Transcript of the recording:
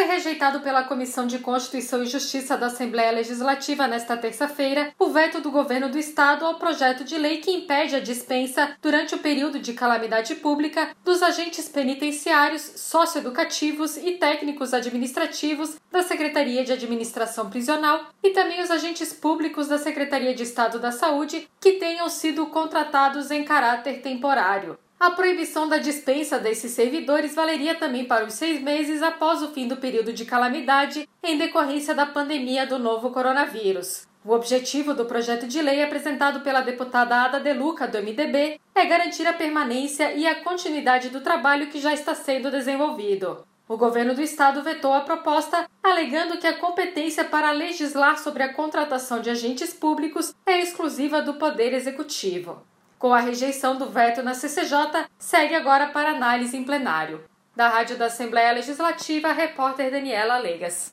rejeitado pela Comissão de Constituição e Justiça da Assembleia Legislativa nesta terça-feira o veto do governo do estado ao projeto de lei que impede a dispensa, durante o período de calamidade pública, dos agentes penitenciários, socioeducativos e técnicos administrativos da Secretaria de Administração Prisional e também os agentes públicos da Secretaria de Estado da Saúde que tenham sido contratados em caráter temporário. A proibição da dispensa desses servidores valeria também para os 6 meses após o fim do período de calamidade em decorrência da pandemia do novo coronavírus. O objetivo do projeto de lei apresentado pela deputada Ada De Luca, do MDB, é garantir a permanência e a continuidade do trabalho que já está sendo desenvolvido. O governo do estado vetou a proposta, alegando que a competência para legislar sobre a contratação de agentes públicos é exclusiva do Poder Executivo. Com a rejeição do veto na CCJ, segue agora para análise em plenário. Da Rádio da Assembleia Legislativa, a repórter Daniela Alegas.